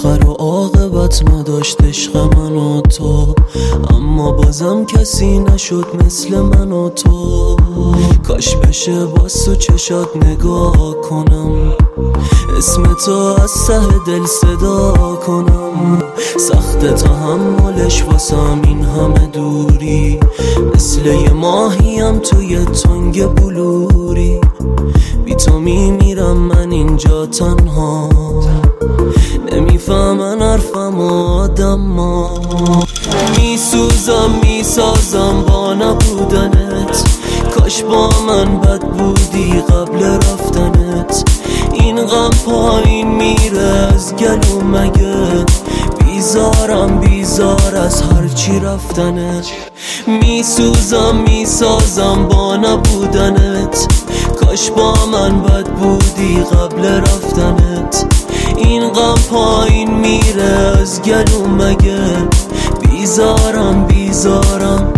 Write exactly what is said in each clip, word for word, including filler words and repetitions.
آخر و عاقبت نداشت عشق من و تو، اما بازم کسی نشد مثل من و تو. کاش بشه باز تو چشات نگاه کنم، اسم تو از ته دل صدا کنم. سخت تحملش واسم این همه دوری، مثل یه ماهیم توی تنگ بلوری. بی تو میمیرم من اینجا تنها، نمیفهمن حرفم آدم ها. میسوزم میسازم با نبودنت، کاش با من بد بودی قبل رفتنت. این غم پایین میره از گلو مگه، بیزارم بیزار از هرچی رفتنت. میسوزم میسازم با نبودنت، کاش با من بد بودی قبل رفتنت. این غم پایین میره از گلو مگه، بیزارم بیزارم.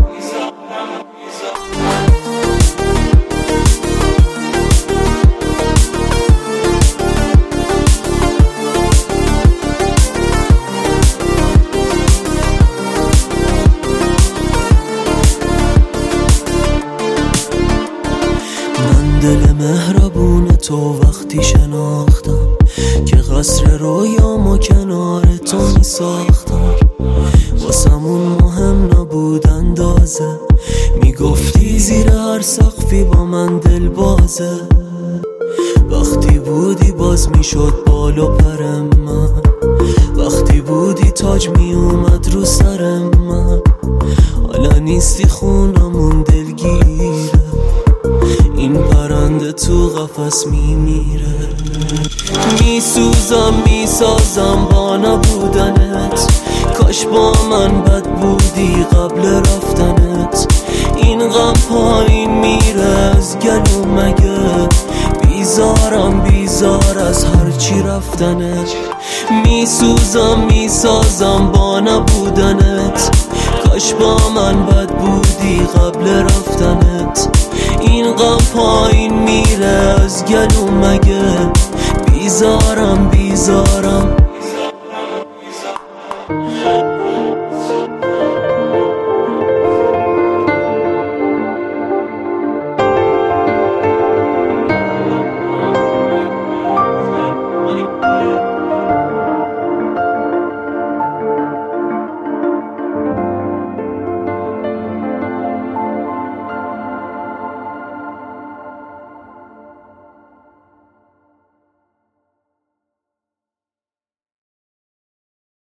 دل مهربون تو وقتی شناختم که قصر رویامو کنار تو می ساختم. واسمون مهم نبود اندازه، میگفتی زیر هر سقفی با من دل بازه. وقتی بودی باز میشد بال و پر من، وقتی بودی تاج می اومد رو سر من. حالا نیستی خونمون دلگیره، این پرنده تو قفس میمیره. میسوزم میسازم با نبودنت، کاش با من بد بودی قبل رفتنت. این غم پایین میره از گلو مگه، بیزارم بیزار از هرچی رفتنت. میسوزم میسازم با نبودنت، کاش با من بد بودی قبل رفتنت. این غم پایین میره از گلو مگه، بیزارم بیزارم.